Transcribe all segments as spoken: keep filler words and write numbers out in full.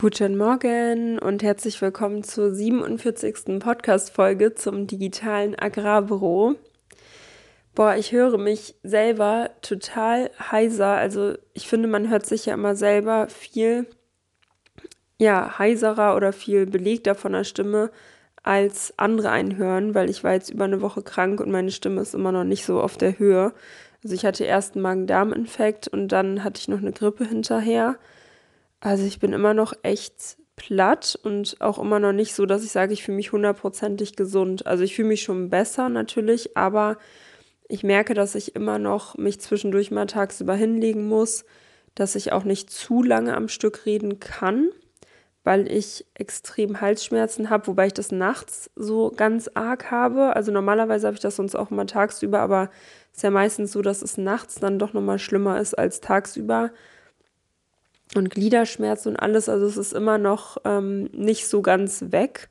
Guten Morgen und herzlich willkommen zur siebenundvierzigsten Podcast-Folge zum digitalen Agrarbüro. Boah, ich höre mich selber total heiser. Also ich finde, man hört sich ja immer selber viel, ja, heiserer oder viel belegter von der Stimme, als andere einen hören, weil ich war jetzt über eine Woche krank und meine Stimme ist immer noch nicht so auf der Höhe. Also ich hatte erst einen Magen-Darm-Infekt und dann hatte ich noch eine Grippe hinterher. Also ich bin immer noch echt platt und auch immer noch nicht so, dass ich sage, ich fühle mich hundertprozentig gesund. Also ich fühle mich schon besser natürlich, aber ich merke, dass ich immer noch mich zwischendurch mal tagsüber hinlegen muss, dass ich auch nicht zu lange am Stück reden kann, weil ich extrem Halsschmerzen habe, wobei ich das nachts so ganz arg habe. Also normalerweise habe ich das sonst auch immer tagsüber, aber es ist ja meistens so, dass es nachts dann doch nochmal schlimmer ist als tagsüber. Und Gliederschmerzen und alles, also es ist immer noch ähm, nicht so ganz weg.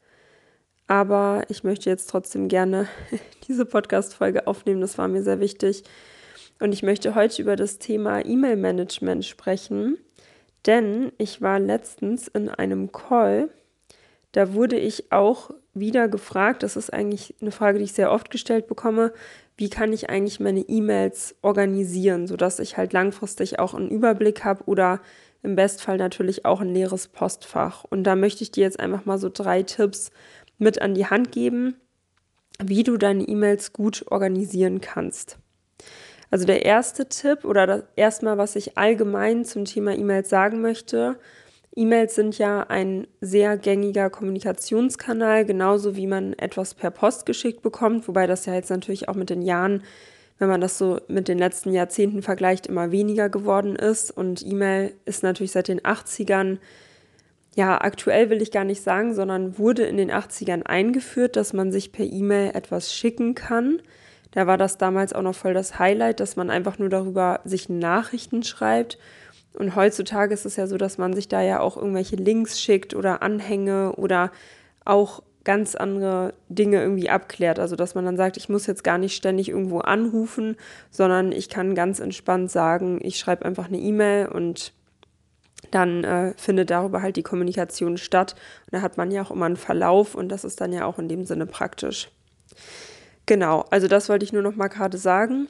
Aber ich möchte jetzt trotzdem gerne diese Podcast-Folge aufnehmen, das war mir sehr wichtig. Und ich möchte heute über das Thema E-Mail-Management sprechen, denn ich war letztens in einem Call, da wurde ich auch wieder gefragt, das ist eigentlich eine Frage, die ich sehr oft gestellt bekomme, wie kann ich eigentlich meine E-Mails organisieren, sodass ich halt langfristig auch einen Überblick habe oder im Bestfall natürlich auch ein leeres Postfach. Und da möchte ich dir jetzt einfach mal so drei Tipps mit an die Hand geben, wie du deine E-Mails gut organisieren kannst. Also der erste Tipp oder das erstmal, was ich allgemein zum Thema E-Mails sagen möchte: E-Mails sind ja ein sehr gängiger Kommunikationskanal, genauso wie man etwas per Post geschickt bekommt, wobei das ja jetzt natürlich auch mit den Jahren, wenn man das so mit den letzten Jahrzehnten vergleicht, immer weniger geworden ist. Und E-Mail ist natürlich seit den achtzigern, ja, aktuell will ich gar nicht sagen, sondern wurde in den achtzigern eingeführt, dass man sich per E-Mail etwas schicken kann. Da war das damals auch noch voll das Highlight, dass man einfach nur darüber sich Nachrichten schreibt. Und heutzutage ist es ja so, dass man sich da ja auch irgendwelche Links schickt oder Anhänge oder auch ganz andere Dinge irgendwie abklärt. Also dass man dann sagt, ich muss jetzt gar nicht ständig irgendwo anrufen, sondern ich kann ganz entspannt sagen, ich schreibe einfach eine E-Mail und dann äh, findet darüber halt die Kommunikation statt. Und da hat man ja auch immer einen Verlauf und das ist dann ja auch in dem Sinne praktisch. Genau, also das wollte ich nur noch mal gerade sagen.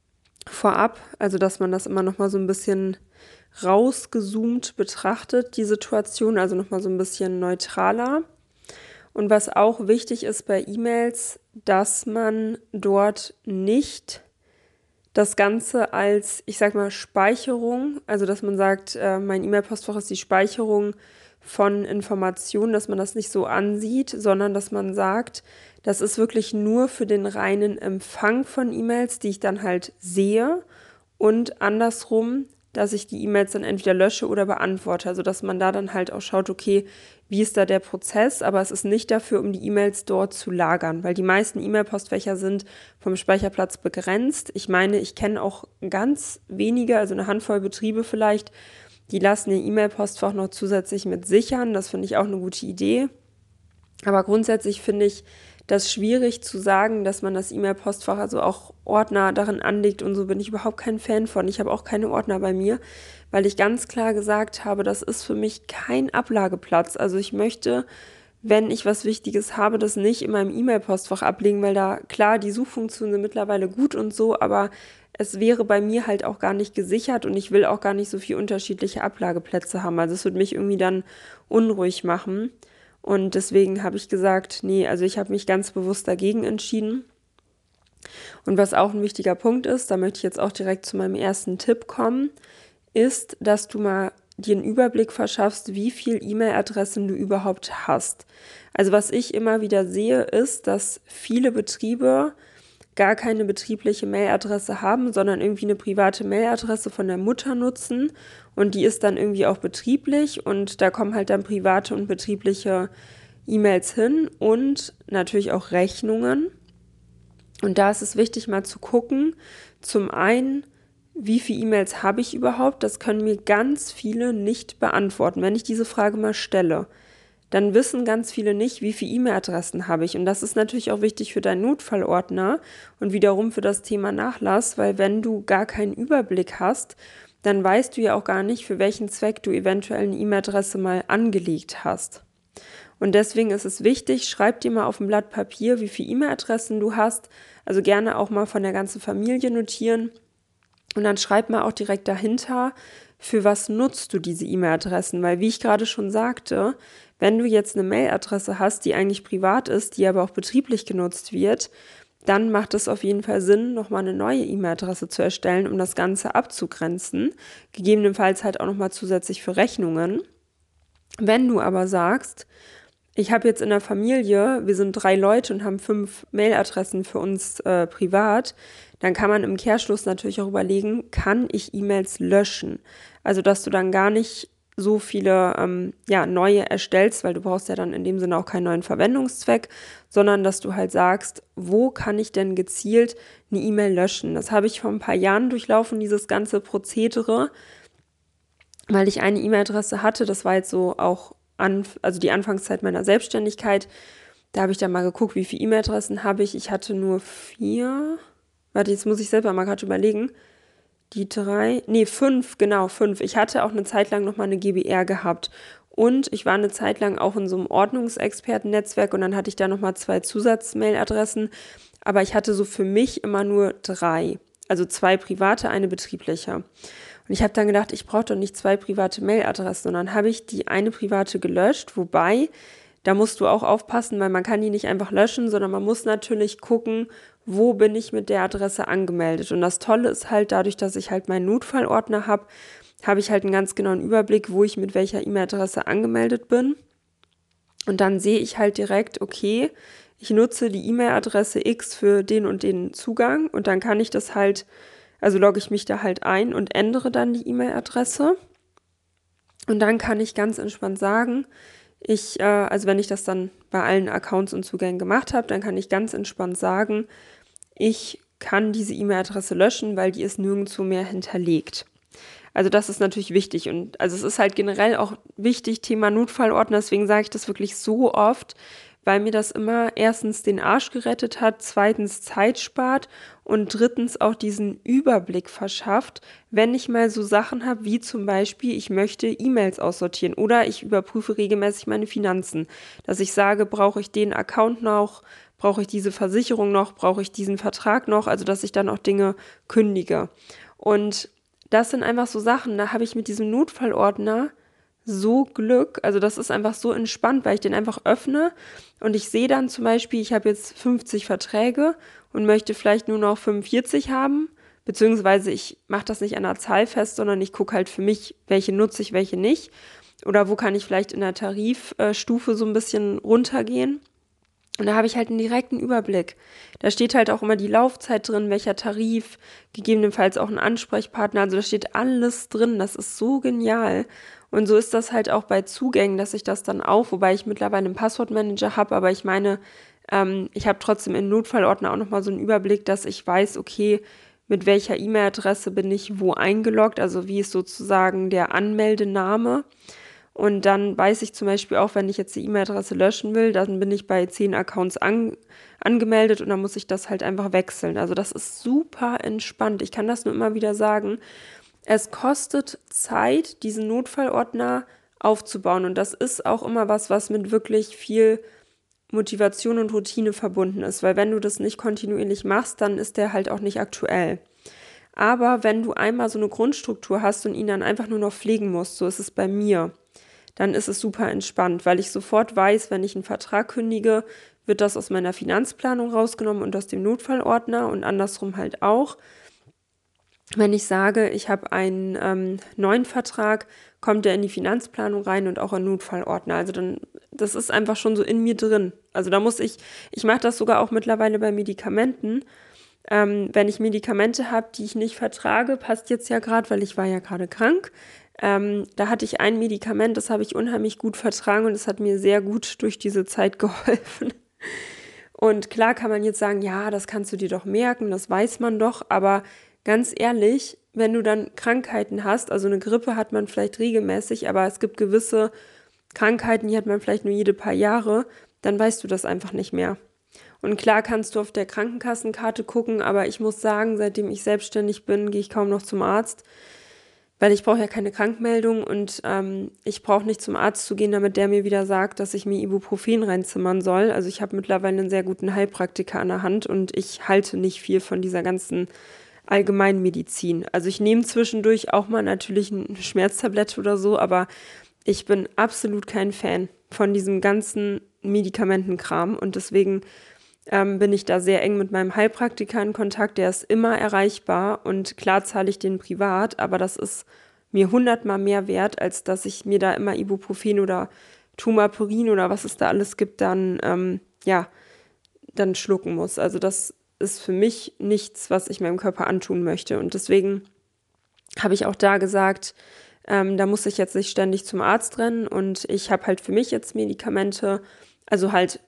Vorab, also dass man das immer noch mal so ein bisschen rausgezoomt betrachtet, die Situation, also noch mal so ein bisschen neutraler. Und was auch wichtig ist bei E-Mails, dass man dort nicht das Ganze als, ich sag mal, Speicherung, also dass man sagt, äh, mein E-Mail-Postfach ist die Speicherung von Informationen, dass man das nicht so ansieht, sondern dass man sagt, das ist wirklich nur für den reinen Empfang von E-Mails, die ich dann halt sehe, und andersrum, dass ich die E-Mails dann entweder lösche oder beantworte. Also dass man da dann halt auch schaut, okay, wie ist da der Prozess, aber es ist nicht dafür, um die E-Mails dort zu lagern, weil die meisten E-Mail-Postfächer sind vom Speicherplatz begrenzt. Ich meine, ich kenne auch ganz wenige, also eine Handvoll Betriebe vielleicht, die lassen ihr E-Mail-Postfach noch zusätzlich mit sichern. Das finde ich auch eine gute Idee. Aber grundsätzlich finde ich das schwierig zu sagen, dass man das E-Mail-Postfach, also auch Ordner darin anlegt und so, bin ich überhaupt kein Fan von. Ich habe auch keine Ordner bei mir, weil ich ganz klar gesagt habe, das ist für mich kein Ablageplatz. Also ich möchte, wenn ich was Wichtiges habe, das nicht in meinem E-Mail-Postfach ablegen, weil da, klar, die Suchfunktionen sind mittlerweile gut und so, aber es wäre bei mir halt auch gar nicht gesichert und ich will auch gar nicht so viele unterschiedliche Ablageplätze haben. Also es würde mich irgendwie dann unruhig machen. Und deswegen habe ich gesagt, nee, also ich habe mich ganz bewusst dagegen entschieden. Und was auch ein wichtiger Punkt ist, da möchte ich jetzt auch direkt zu meinem ersten Tipp kommen, ist, dass du mal dir einen Überblick verschaffst, wie viele E-Mail-Adressen du überhaupt hast. Also was ich immer wieder sehe, ist, dass viele Betriebe gar keine betriebliche Mailadresse haben, sondern irgendwie eine private Mailadresse von der Mutter nutzen und die ist dann irgendwie auch betrieblich und da kommen halt dann private und betriebliche E-Mails hin und natürlich auch Rechnungen. Und da ist es wichtig, mal zu gucken, zum einen, wie viele E-Mails habe ich überhaupt? Das können mir ganz viele nicht beantworten, wenn ich diese Frage mal stelle. Dann wissen ganz viele nicht, wie viele E-Mail-Adressen habe ich. Und das ist natürlich auch wichtig für deinen Notfallordner und wiederum für das Thema Nachlass, weil wenn du gar keinen Überblick hast, dann weißt du ja auch gar nicht, für welchen Zweck du eventuell eine E-Mail-Adresse mal angelegt hast. Und deswegen ist es wichtig, schreib dir mal auf ein Blatt Papier, wie viele E-Mail-Adressen du hast. Also gerne auch mal von der ganzen Familie notieren. Und dann schreib mal auch direkt dahinter, für was nutzt du diese E-Mail-Adressen? Weil wie ich gerade schon sagte, wenn du jetzt eine Mail-Adresse hast, die eigentlich privat ist, die aber auch betrieblich genutzt wird, dann macht es auf jeden Fall Sinn, nochmal eine neue E-Mail-Adresse zu erstellen, um das Ganze abzugrenzen. Gegebenenfalls halt auch nochmal zusätzlich für Rechnungen. Wenn du aber sagst, ich habe jetzt in der Familie, wir sind drei Leute und haben fünf Mailadressen für uns äh, privat, dann kann man im Kehrschluss natürlich auch überlegen, kann ich E-Mails löschen? Also, dass du dann gar nicht so viele ähm, ja, neue erstellst, weil du brauchst ja dann in dem Sinne auch keinen neuen Verwendungszweck, sondern dass du halt sagst, wo kann ich denn gezielt eine E-Mail löschen? Das habe ich vor ein paar Jahren durchlaufen, dieses ganze Prozedere, weil ich eine E-Mail-Adresse hatte, das war jetzt so auch An, also die Anfangszeit meiner Selbstständigkeit, da habe ich dann mal geguckt, wie viele E-Mail-Adressen habe ich. Ich hatte nur vier. Warte, jetzt muss ich selber mal gerade überlegen. Die drei, nee, fünf, genau, fünf. Ich hatte auch eine Zeit lang nochmal eine G B R gehabt. Und ich war eine Zeit lang auch in so einem Ordnungsexperten-Netzwerk und dann hatte ich da nochmal zwei Zusatz-Mail-Adressen. Aber ich hatte so für mich immer nur drei. Also zwei private, eine betriebliche. Und ich habe dann gedacht, ich brauche doch nicht zwei private Mailadressen. Und dann habe ich die eine private gelöscht, wobei, da musst du auch aufpassen, weil man kann die nicht einfach löschen, sondern man muss natürlich gucken, wo bin ich mit der Adresse angemeldet. Und das Tolle ist halt, dadurch, dass ich halt meinen Notfallordner habe, habe ich halt einen ganz genauen Überblick, wo ich mit welcher E-Mail-Adresse angemeldet bin. Und dann sehe ich halt direkt, okay, ich nutze die E-Mail-Adresse X für den und den Zugang und dann kann ich das halt, also logge ich mich da halt ein und ändere dann die E-Mail-Adresse. Und dann kann ich ganz entspannt sagen, ich, äh, also wenn ich das dann bei allen Accounts und Zugängen gemacht habe, dann kann ich ganz entspannt sagen, ich kann diese E-Mail-Adresse löschen, weil die ist nirgendwo mehr hinterlegt. Also das ist natürlich wichtig und also es ist halt generell auch wichtig, Thema Notfallordner, deswegen sage ich das wirklich so oft, weil mir das immer erstens den Arsch gerettet hat, zweitens Zeit spart und drittens auch diesen Überblick verschafft, wenn ich mal so Sachen habe, wie zum Beispiel, ich möchte E-Mails aussortieren oder ich überprüfe regelmäßig meine Finanzen, dass ich sage, brauche ich den Account noch, brauche ich diese Versicherung noch, brauche ich diesen Vertrag noch, also dass ich dann auch Dinge kündige. Und das sind einfach so Sachen, da habe ich mit diesem Notfallordner so Glück, also das ist einfach so entspannt, weil ich den einfach öffne und ich sehe dann zum Beispiel, ich habe jetzt fünfzig Verträge und möchte vielleicht nur noch fünfundvierzig haben, beziehungsweise ich mache das nicht an einer Zahl fest, sondern ich gucke halt für mich, welche nutze ich, welche nicht oder wo kann ich vielleicht in der Tarifstufe so ein bisschen runtergehen. Und da habe ich halt einen direkten Überblick. Da steht halt auch immer die Laufzeit drin, welcher Tarif, gegebenenfalls auch ein Ansprechpartner. Also da steht alles drin. Das ist so genial. Und so ist das halt auch bei Zugängen, dass ich das dann auch, wobei ich mittlerweile einen Passwortmanager habe, aber ich meine, ähm, ich habe trotzdem im Notfallordner auch nochmal so einen Überblick, dass ich weiß, okay, mit welcher E-Mail-Adresse bin ich wo eingeloggt, also wie ist sozusagen der Anmeldename. Und dann weiß ich zum Beispiel auch, wenn ich jetzt die E-Mail-Adresse löschen will, dann bin ich bei zehn Accounts an, angemeldet und dann muss ich das halt einfach wechseln. Also das ist super entspannt. Ich kann das nur immer wieder sagen. Es kostet Zeit, diesen Notfallordner aufzubauen. Und das ist auch immer was, was mit wirklich viel Motivation und Routine verbunden ist. Weil wenn du das nicht kontinuierlich machst, dann ist der halt auch nicht aktuell. Aber wenn du einmal so eine Grundstruktur hast und ihn dann einfach nur noch pflegen musst, so ist es bei mir, dann ist es super entspannt, weil ich sofort weiß, wenn ich einen Vertrag kündige, wird das aus meiner Finanzplanung rausgenommen und aus dem Notfallordner und andersrum halt auch. Wenn ich sage, ich habe einen ähm, neuen Vertrag, kommt der in die Finanzplanung rein und auch in den Notfallordner. Also dann, das ist einfach schon so in mir drin. Also da muss ich, ich mache das sogar auch mittlerweile bei Medikamenten. Ähm, wenn ich Medikamente habe, die ich nicht vertrage, passt jetzt ja gerade, weil ich war ja gerade krank. Ähm, da hatte ich ein Medikament, das habe ich unheimlich gut vertragen und es hat mir sehr gut durch diese Zeit geholfen. Und klar kann man jetzt sagen, ja, das kannst du dir doch merken, das weiß man doch, aber ganz ehrlich, wenn du dann Krankheiten hast, also eine Grippe hat man vielleicht regelmäßig, aber es gibt gewisse Krankheiten, die hat man vielleicht nur jede paar Jahre, dann weißt du das einfach nicht mehr. Und klar kannst du auf der Krankenkassenkarte gucken, aber ich muss sagen, seitdem ich selbstständig bin, gehe ich kaum noch zum Arzt. weil ich brauche ja keine Krankmeldung und ähm, ich brauche nicht zum Arzt zu gehen, damit der mir wieder sagt, dass ich mir Ibuprofen reinzimmern soll. Also ich habe mittlerweile einen sehr guten Heilpraktiker an der Hand und ich halte nicht viel von dieser ganzen Allgemeinmedizin. Also ich nehme zwischendurch auch mal natürlich eine Schmerztablette oder so, aber ich bin absolut kein Fan von diesem ganzen Medikamentenkram und deswegen ähm, bin ich da sehr eng mit meinem Heilpraktiker in Kontakt. Der ist immer erreichbar und klar zahle ich den privat, aber das ist mir hundertmal mehr wert, als dass ich mir da immer Ibuprofen oder Tumapurin oder was es da alles gibt, dann, ähm, ja, dann schlucken muss. Also das ist für mich nichts, was ich meinem Körper antun möchte. Und deswegen habe ich auch da gesagt, ähm, da muss ich jetzt nicht ständig zum Arzt rennen und ich habe halt für mich jetzt Medikamente, also halt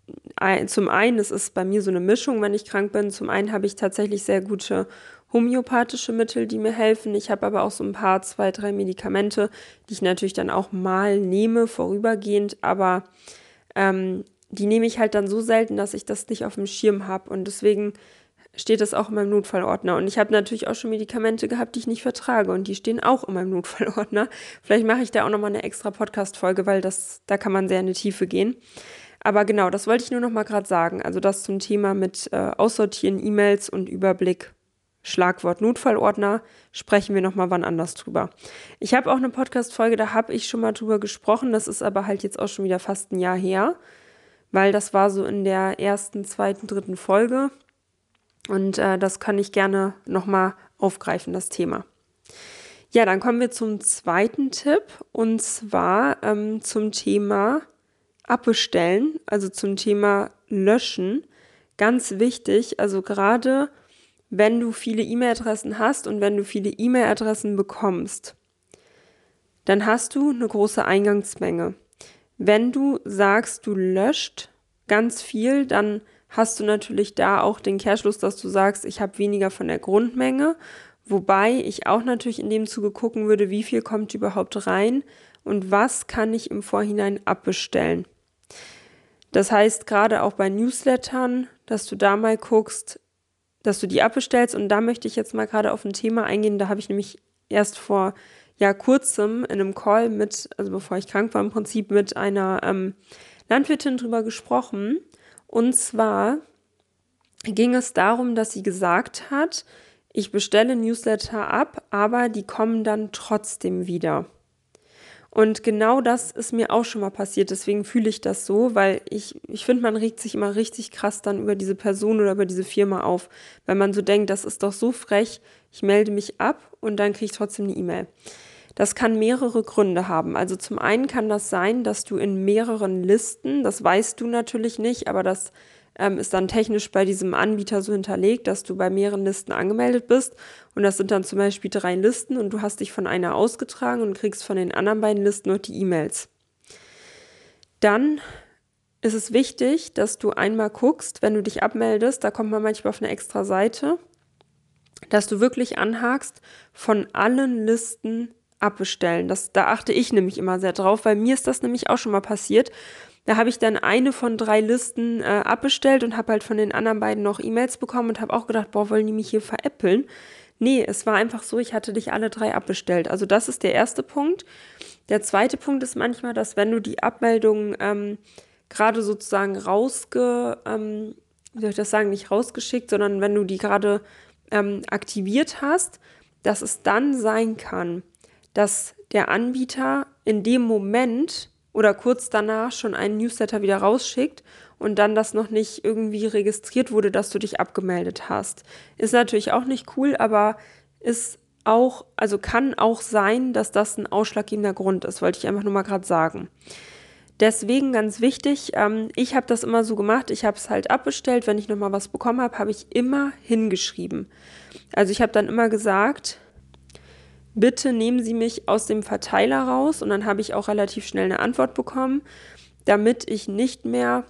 zum einen, es ist bei mir so eine Mischung, wenn ich krank bin. Zum einen habe ich tatsächlich sehr gute homöopathische Mittel, die mir helfen. Ich habe aber auch so ein paar, zwei, drei Medikamente, die ich natürlich dann auch mal nehme, vorübergehend. Aber ähm, die nehme ich halt dann so selten, dass ich das nicht auf dem Schirm habe. Und deswegen steht das auch in meinem Notfallordner. Und ich habe natürlich auch schon Medikamente gehabt, die ich nicht vertrage. Und die stehen auch in meinem Notfallordner. Vielleicht mache ich da auch nochmal eine extra Podcast-Folge, weil das, da kann man sehr in die Tiefe gehen. Aber genau, das wollte ich nur noch mal gerade sagen. Also das zum Thema mit äh, Aussortieren, E-Mails und Überblick, Schlagwort Notfallordner, sprechen wir noch mal wann anders drüber. Ich habe auch eine Podcast-Folge, da habe ich schon mal drüber gesprochen. Das ist aber halt jetzt auch schon wieder fast ein Jahr her, weil das war so in der ersten, zweiten, dritten Folge. Und äh, das kann ich gerne noch mal aufgreifen, das Thema. Ja, dann kommen wir zum zweiten Tipp und zwar ähm, zum Thema Abbestellen, also zum Thema Löschen, ganz wichtig, also gerade wenn du viele E-Mail-Adressen hast und wenn du viele E-Mail-Adressen bekommst, dann hast du eine große Eingangsmenge. Wenn du sagst, du löscht ganz viel, dann hast du natürlich da auch den Kehrschluss, dass du sagst, ich habe weniger von der Grundmenge, wobei ich auch natürlich in dem Zuge gucken würde, wie viel kommt überhaupt rein und was kann ich im Vorhinein abbestellen. Das heißt, gerade auch bei Newslettern, dass du da mal guckst, dass du die abbestellst. Und da möchte ich jetzt mal gerade auf ein Thema eingehen. Da habe ich nämlich erst vor ja kurzem in einem Call mit, also bevor ich krank war im Prinzip, mit einer ähm, Landwirtin drüber gesprochen. Und zwar ging es darum, dass sie gesagt hat, ich bestelle Newsletter ab, aber die kommen dann trotzdem wieder. Und genau das ist mir auch schon mal passiert, deswegen fühle ich das so, weil ich, ich finde, man regt sich immer richtig krass dann über diese Person oder über diese Firma auf, weil man so denkt, das ist doch so frech, ich melde mich ab und dann kriege ich trotzdem eine E-Mail. Das kann mehrere Gründe haben. Also zum einen kann das sein, dass du in mehreren Listen, das weißt du natürlich nicht, aber das ähm, ist dann technisch bei diesem Anbieter so hinterlegt, dass du bei mehreren Listen angemeldet bist und das sind dann zum Beispiel drei Listen und du hast dich von einer ausgetragen und kriegst von den anderen beiden Listen nur die E-Mails. Dann ist es wichtig, dass du einmal guckst, wenn du dich abmeldest, da kommt man manchmal auf eine extra Seite, dass du wirklich anhakst, von allen Listen abbestellen. Das, da achte ich nämlich immer sehr drauf, weil mir ist das nämlich auch schon mal passiert. Da habe ich dann eine von drei Listen äh, abbestellt und habe halt von den anderen beiden noch E-Mails bekommen und habe auch gedacht, boah, wollen die mich hier veräppeln? Nee, es war einfach so, ich hatte dich alle drei abbestellt. Also das ist der erste Punkt. Der zweite Punkt ist manchmal, dass wenn du die Abmeldung ähm, gerade sozusagen rausge, ähm, wie soll ich das sagen, nicht rausgeschickt, sondern wenn du die gerade ähm, aktiviert hast, dass es dann sein kann, dass der Anbieter in dem Moment oder kurz danach schon einen Newsletter wieder rausschickt und dann das noch nicht irgendwie registriert wurde, dass du dich abgemeldet hast. Ist natürlich auch nicht cool, aber ist auch, also kann auch sein, dass das ein ausschlaggebender Grund ist, wollte ich einfach nur mal gerade sagen. Deswegen ganz wichtig, ähm, ich habe das immer so gemacht, ich habe es halt abbestellt, wenn ich nochmal was bekommen habe, habe ich immer hingeschrieben. Also ich habe dann immer gesagt, bitte nehmen Sie mich aus dem Verteiler raus und dann habe ich auch relativ schnell eine Antwort bekommen, damit ich nicht mehr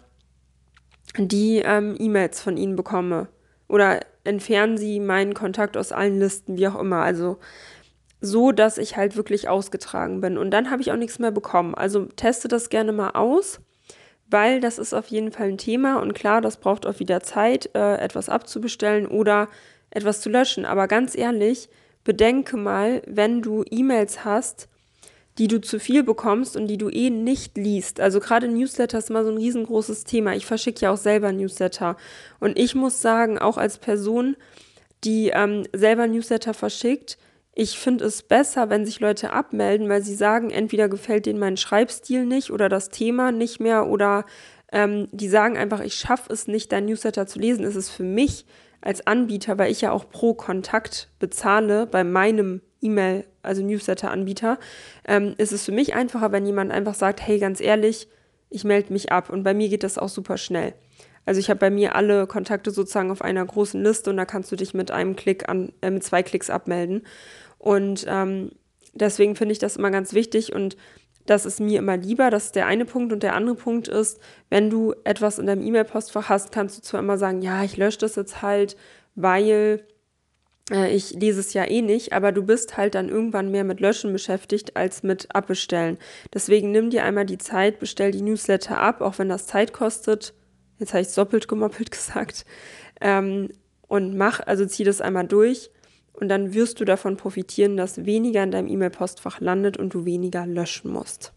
die ähm, E-Mails von Ihnen bekomme oder entfernen Sie meinen Kontakt aus allen Listen, wie auch immer, also so, dass ich halt wirklich ausgetragen bin und dann habe ich auch nichts mehr bekommen, also teste das gerne mal aus, weil das ist auf jeden Fall ein Thema und klar, das braucht auch wieder Zeit, äh, etwas abzubestellen oder etwas zu löschen, aber ganz ehrlich, bedenke mal, wenn du E-Mails hast, die du zu viel bekommst und die du eh nicht liest. Also gerade Newsletter ist immer so ein riesengroßes Thema. Ich verschicke ja auch selber Newsletter. Und ich muss sagen, auch als Person, die ähm, selber Newsletter verschickt, ich finde es besser, wenn sich Leute abmelden, weil sie sagen, entweder gefällt denen mein Schreibstil nicht oder das Thema nicht mehr oder ähm, die sagen einfach, ich schaffe es nicht, dein Newsletter zu lesen. Es ist für mich als Anbieter, weil ich ja auch pro Kontakt bezahle bei meinem E-Mail, also Newsletter-Anbieter, ähm, ist es für mich einfacher, wenn jemand einfach sagt, hey, ganz ehrlich, ich melde mich ab. Und bei mir geht das auch super schnell. Also ich habe bei mir alle Kontakte sozusagen auf einer großen Liste und da kannst du dich mit einem Klick an, äh, mit zwei Klicks abmelden. Und ähm, deswegen finde ich das immer ganz wichtig und das ist mir immer lieber. Das ist der eine Punkt. Und der andere Punkt ist, wenn du etwas in deinem E-Mail-Postfach hast, kannst du zwar immer sagen, ja, ich lösche das jetzt halt, weil äh, ich lese es ja eh nicht, aber du bist halt dann irgendwann mehr mit Löschen beschäftigt als mit Abbestellen. Deswegen nimm dir einmal die Zeit, bestell die Newsletter ab, auch wenn das Zeit kostet. Jetzt habe ich es doppelt gemoppelt gesagt. Ähm, und mach, also zieh das einmal durch. Und dann wirst du davon profitieren, dass weniger in deinem E-Mail-Postfach landet und du weniger löschen musst.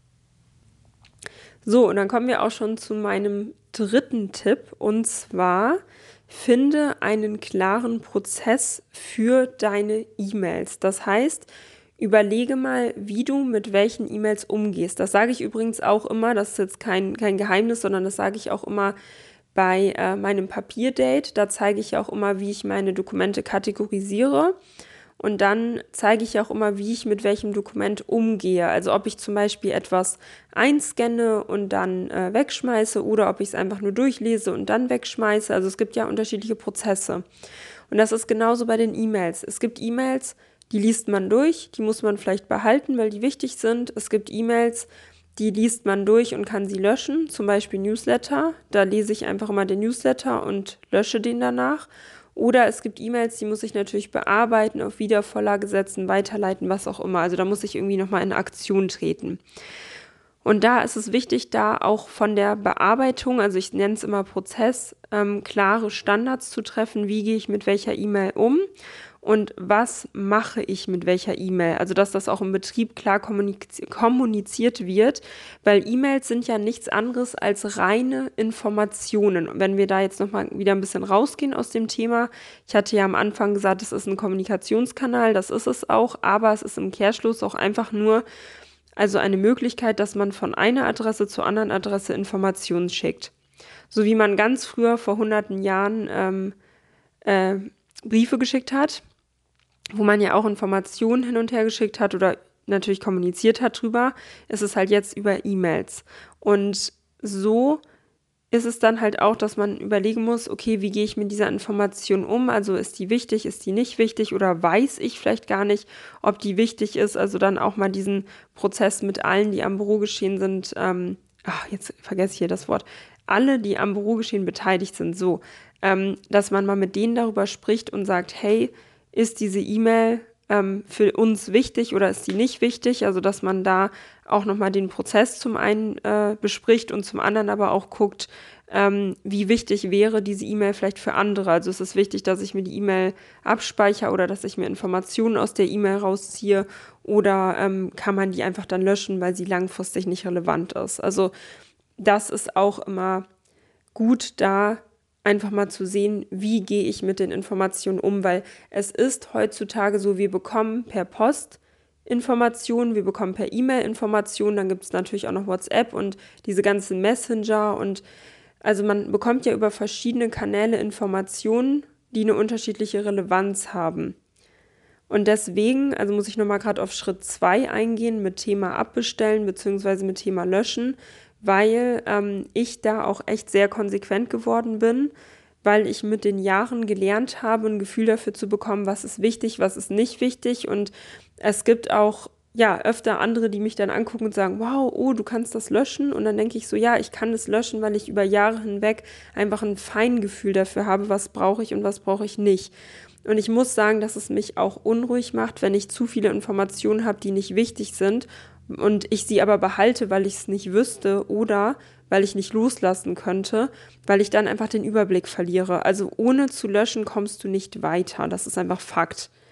So, und dann kommen wir auch schon zu meinem dritten Tipp. Und zwar, finde einen klaren Prozess für deine E-Mails. Das heißt, überlege mal, wie du mit welchen E-Mails umgehst. Das sage ich übrigens auch immer, das ist jetzt kein, kein Geheimnis, sondern das sage ich auch immer bei äh, meinem Papierdate. Da zeige ich auch immer, wie ich meine Dokumente kategorisiere. Und dann zeige ich auch immer, wie ich mit welchem Dokument umgehe. Also ob ich zum Beispiel etwas einscanne und dann äh, wegschmeiße oder ob ich es einfach nur durchlese und dann wegschmeiße. Also es gibt ja unterschiedliche Prozesse. Und das ist genauso bei den E-Mails. Es gibt E-Mails, die liest man durch, die muss man vielleicht behalten, weil die wichtig sind. Es gibt E-Mails, die liest man durch und kann sie löschen, zum Beispiel Newsletter. Da lese ich einfach immer den Newsletter und lösche den danach. Oder es gibt E-Mails, die muss ich natürlich bearbeiten, auf Wiedervorlage setzen, weiterleiten, was auch immer. Also da muss ich irgendwie nochmal in Aktion treten. Und da ist es wichtig, da auch von der Bearbeitung, also ich nenne es immer Prozess, ähm, klare Standards zu treffen. Wie gehe ich mit welcher E-Mail um? Und was mache ich mit welcher E-Mail? Also, dass das auch im Betrieb klar kommuniz- kommuniziert wird, weil E-Mails sind ja nichts anderes als reine Informationen. Und wenn wir da jetzt nochmal wieder ein bisschen rausgehen aus dem Thema, ich hatte ja am Anfang gesagt, es ist ein Kommunikationskanal, das ist es auch, aber es ist im Kehrschluss auch einfach nur, also eine Möglichkeit, dass man von einer Adresse zur anderen Adresse Informationen schickt. So wie man ganz früher vor hunderten Jahren ähm, äh, Briefe geschickt hat, wo man ja auch Informationen hin und her geschickt hat oder natürlich kommuniziert hat drüber, ist es halt jetzt über E-Mails. Und so ist es dann halt auch, dass man überlegen muss, okay, wie gehe ich mit dieser Information um? Also ist die wichtig, ist die nicht wichtig oder weiß ich vielleicht gar nicht, ob die wichtig ist? Also dann auch mal diesen Prozess mit allen, die am Bürogeschehen sind, ähm, ach, jetzt vergesse ich hier das Wort, alle, die am Bürogeschehen beteiligt sind, so, ähm, dass man mal mit denen darüber spricht und sagt, hey, ist diese E-Mail ähm, für uns wichtig oder ist die nicht wichtig? Also, dass man da auch nochmal den Prozess zum einen äh, bespricht und zum anderen aber auch guckt, ähm, wie wichtig wäre diese E-Mail vielleicht für andere. Also, es ist wichtig, dass ich mir die E-Mail abspeichere oder dass ich mir Informationen aus der E-Mail rausziehe oder ähm, kann man die einfach dann löschen, weil sie langfristig nicht relevant ist. Also, das ist auch immer gut, da einfach mal zu sehen, wie gehe ich mit den Informationen um, weil es ist heutzutage so, wir bekommen per Post Informationen, wir bekommen per E-Mail Informationen, dann gibt es natürlich auch noch WhatsApp und diese ganzen Messenger und also man bekommt ja über verschiedene Kanäle Informationen, die eine unterschiedliche Relevanz haben. Und deswegen, also muss ich nochmal gerade auf Schritt zwei eingehen mit Thema Abbestellen beziehungsweise mit Thema Löschen, weil ähm, ich da auch echt sehr konsequent geworden bin, weil ich mit den Jahren gelernt habe, ein Gefühl dafür zu bekommen, was ist wichtig, was ist nicht wichtig. Und es gibt auch ja öfter andere, die mich dann angucken und sagen, wow, oh, du kannst das löschen. Und dann denke ich so, ja, ich kann das löschen, weil ich über Jahre hinweg einfach ein Feingefühl dafür habe, was brauche ich und was brauche ich nicht. Und ich muss sagen, dass es mich auch unruhig macht, wenn ich zu viele Informationen habe, die nicht wichtig sind und ich sie aber behalte, weil ich es nicht wüsste oder weil ich nicht loslassen könnte, weil ich dann einfach den Überblick verliere. Also ohne zu löschen kommst du nicht weiter. Das ist einfach Fakt.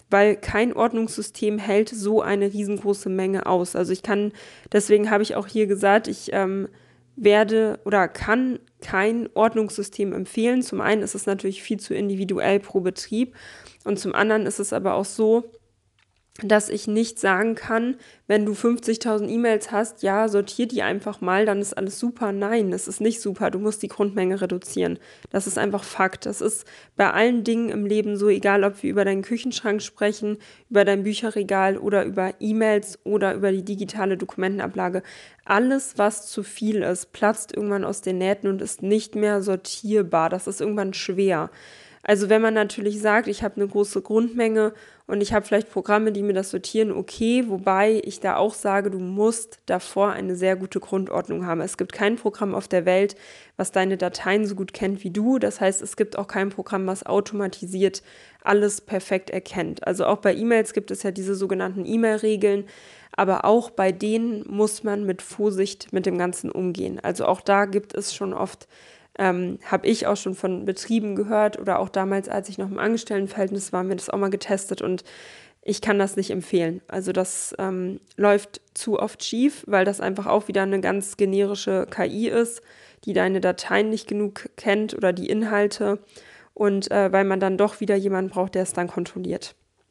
weil kein Ordnungssystem hält so eine riesengroße Menge aus. Also ich kann, deswegen habe ich auch hier gesagt, ich ähm, werde oder kann kein Ordnungssystem empfehlen. Zum einen ist es natürlich viel zu individuell pro Betrieb und zum anderen ist es aber auch so, dass ich nicht sagen kann, wenn du fünfzigtausend E-Mails hast, ja, sortier die einfach mal, dann ist alles super. Nein, es ist nicht super. Du musst die Grundmenge reduzieren. Das ist einfach Fakt. Das ist bei allen Dingen im Leben so, egal ob wir über deinen Küchenschrank sprechen, über dein Bücherregal oder über E-Mails oder über die digitale Dokumentenablage. Alles, was zu viel ist, platzt irgendwann aus den Nähten und ist nicht mehr sortierbar. Das ist irgendwann schwer. Also wenn man natürlich sagt, ich habe eine große Grundmenge und ich habe vielleicht Programme, die mir das sortieren, okay, wobei ich da auch sage, du musst davor eine sehr gute Grundordnung haben. Es gibt kein Programm auf der Welt, was deine Dateien so gut kennt wie du. Das heißt, es gibt auch kein Programm, was automatisiert alles perfekt erkennt. Also auch bei E-Mails gibt es ja diese sogenannten E-Mail-Regeln, aber auch bei denen muss man mit Vorsicht mit dem Ganzen umgehen. Also auch da gibt es schon oft Ähm, habe ich auch schon von Betrieben gehört oder auch damals, als ich noch im Angestelltenverhältnis war, haben wir das auch mal getestet und ich kann das nicht empfehlen. Also das ähm, läuft zu oft schief, weil das einfach auch wieder eine ganz generische K I ist, die deine Dateien nicht genug kennt oder die Inhalte und äh, weil man dann doch wieder jemanden braucht, der es dann kontrolliert.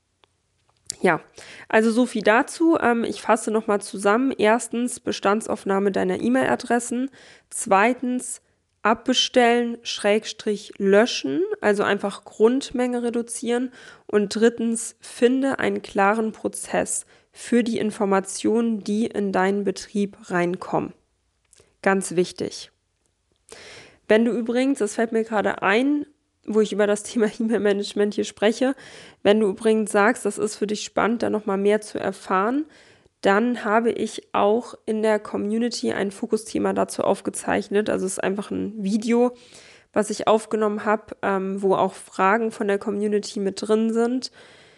Ja, also so viel dazu. Ähm, ich fasse nochmal zusammen. Erstens Bestandsaufnahme deiner E-Mail-Adressen. Zweitens Abbestellen, Schrägstrich löschen, also einfach Grundmenge reduzieren. Und drittens, finde einen klaren Prozess für die Informationen, die in deinen Betrieb reinkommen. Ganz wichtig. Wenn du übrigens, das fällt mir gerade ein, wo ich über das Thema E-Mail-Management hier spreche, wenn du übrigens sagst, das ist für dich spannend, da nochmal mehr zu erfahren, dann habe ich auch in der Community ein Fokusthema dazu aufgezeichnet. Also es ist einfach ein Video, was ich aufgenommen habe, ähm, wo auch Fragen von der Community mit drin sind,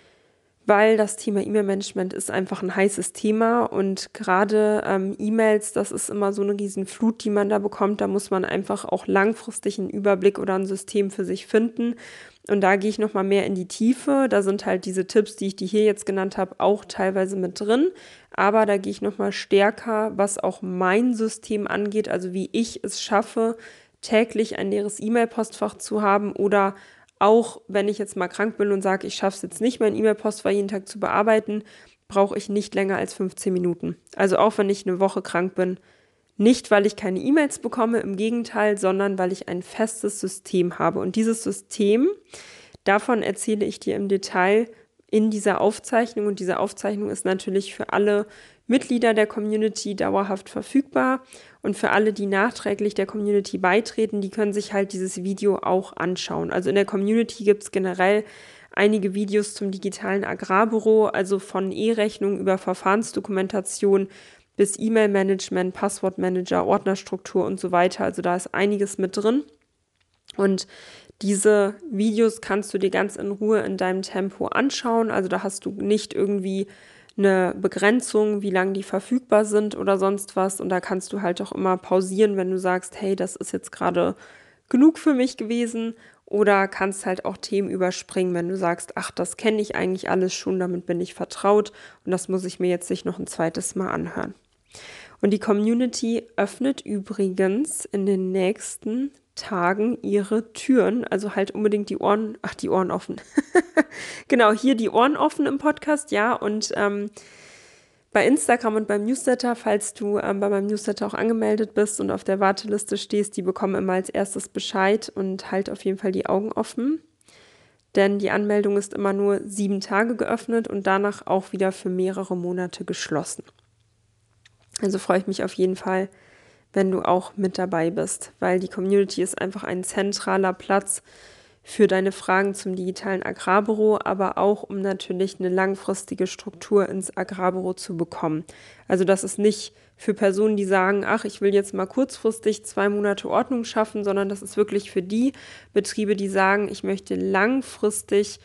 weil das Thema E-Mail-Management ist einfach ein heißes Thema und gerade ähm, E-Mails, das ist immer so eine Riesenflut, die man da bekommt. Da muss man einfach auch langfristig einen Überblick oder ein System für sich finden. Und da gehe ich nochmal mehr in die Tiefe. Da sind halt diese Tipps, die ich dir hier jetzt genannt habe, auch teilweise mit drin. Aber da gehe ich nochmal stärker, was auch mein System angeht, also wie ich es schaffe, täglich ein leeres E-Mail-Postfach zu haben oder auch, wenn ich jetzt mal krank bin und sage, ich schaffe es jetzt nicht, mein E-Mail-Postfach jeden Tag zu bearbeiten, brauche ich nicht länger als fünfzehn Minuten. Also auch wenn ich eine Woche krank bin, nicht, weil ich keine E-Mails bekomme, im Gegenteil, sondern weil ich ein festes System habe. Und dieses System, davon erzähle ich dir im Detail in dieser Aufzeichnung. Und diese Aufzeichnung ist natürlich für alle Mitglieder der Community dauerhaft verfügbar. Und für alle, die nachträglich der Community beitreten, die können sich halt dieses Video auch anschauen. Also in der Community gibt es generell einige Videos zum digitalen Agrarbüro, also von E-Rechnung über Verfahrensdokumentation bis E-Mail-Management, Passwortmanager, Ordnerstruktur und so weiter. Also da ist einiges mit drin. Und diese Videos kannst du dir ganz in Ruhe in deinem Tempo anschauen. Also da hast du nicht irgendwie eine Begrenzung, wie lange die verfügbar sind oder sonst was. Und da kannst du halt auch immer pausieren, wenn du sagst, hey, das ist jetzt gerade genug für mich gewesen. Oder kannst halt auch Themen überspringen, wenn du sagst, ach, das kenne ich eigentlich alles schon, damit bin ich vertraut und das muss ich mir jetzt nicht noch ein zweites Mal anhören. Und die Community öffnet übrigens in den nächsten Tagen ihre Türen, also halt unbedingt die Ohren, ach, die Ohren offen. Genau, hier die Ohren offen im Podcast, ja, und ähm, bei Instagram und beim Newsletter, falls du ähm, bei meinem Newsletter auch angemeldet bist und auf der Warteliste stehst, die bekommen immer als erstes Bescheid und halt auf jeden Fall die Augen offen, denn die Anmeldung ist immer nur sieben Tage geöffnet und danach auch wieder für mehrere Monate geschlossen. Also freue ich mich auf jeden Fall, wenn du auch mit dabei bist, weil die Community ist einfach ein zentraler Platz für deine Fragen zum digitalen Agrarbüro, aber auch um natürlich eine langfristige Struktur ins Agrarbüro zu bekommen. Also das ist nicht für Personen, die sagen, ach, ich will jetzt mal kurzfristig zwei Monate Ordnung schaffen, sondern das ist wirklich für die Betriebe, die sagen, ich möchte langfristig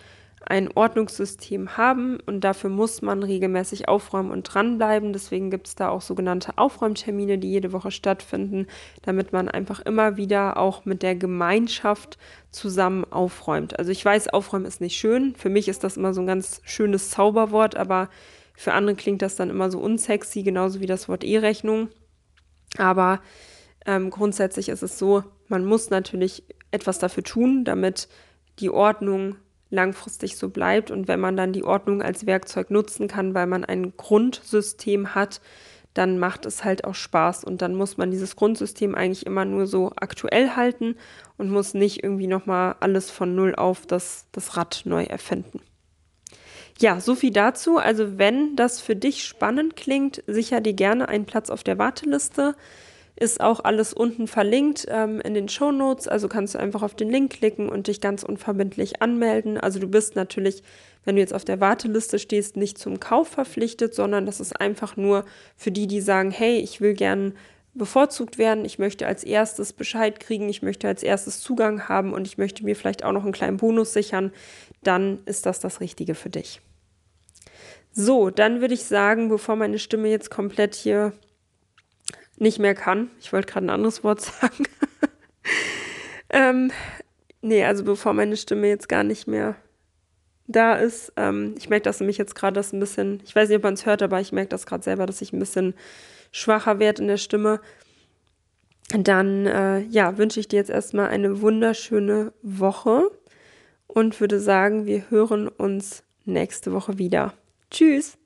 ein Ordnungssystem haben und dafür muss man regelmäßig aufräumen und dranbleiben. Deswegen gibt es da auch sogenannte Aufräumtermine, die jede Woche stattfinden, damit man einfach immer wieder auch mit der Gemeinschaft zusammen aufräumt. Also ich weiß, aufräumen ist nicht schön. Für mich ist das immer so ein ganz schönes Zauberwort, aber für andere klingt das dann immer so unsexy, genauso wie das Wort E-Rechnung. Aber ähm, grundsätzlich ist es so, man muss natürlich etwas dafür tun, damit die Ordnung langfristig so bleibt. Und wenn man dann die Ordnung als Werkzeug nutzen kann, weil man ein Grundsystem hat, dann macht es halt auch Spaß. Und dann muss man dieses Grundsystem eigentlich immer nur so aktuell halten und muss nicht irgendwie nochmal alles von Null auf das, das Rad neu erfinden. Ja, so viel dazu. Also wenn das für dich spannend klingt, sicher dir gerne einen Platz auf der Warteliste. Ist auch alles unten verlinkt ähm, in den Shownotes, also kannst du einfach auf den Link klicken und dich ganz unverbindlich anmelden. Also du bist natürlich, wenn du jetzt auf der Warteliste stehst, nicht zum Kauf verpflichtet, sondern das ist einfach nur für die, die sagen, hey, ich will gern bevorzugt werden, ich möchte als erstes Bescheid kriegen, ich möchte als erstes Zugang haben und ich möchte mir vielleicht auch noch einen kleinen Bonus sichern, dann ist das das Richtige für dich. So, dann würde ich sagen, bevor meine Stimme jetzt komplett hier nicht mehr kann. Ich wollte gerade ein anderes Wort sagen. ähm, nee, also bevor meine Stimme jetzt gar nicht mehr da ist. Ähm, ich merke, dass mich jetzt gerade das ein bisschen, ich weiß nicht, ob man es hört, aber ich merke das gerade selber, dass ich ein bisschen schwacher werde in der Stimme. Dann, äh, ja, wünsche ich dir jetzt erstmal eine wunderschöne Woche und würde sagen, wir hören uns nächste Woche wieder. Tschüss!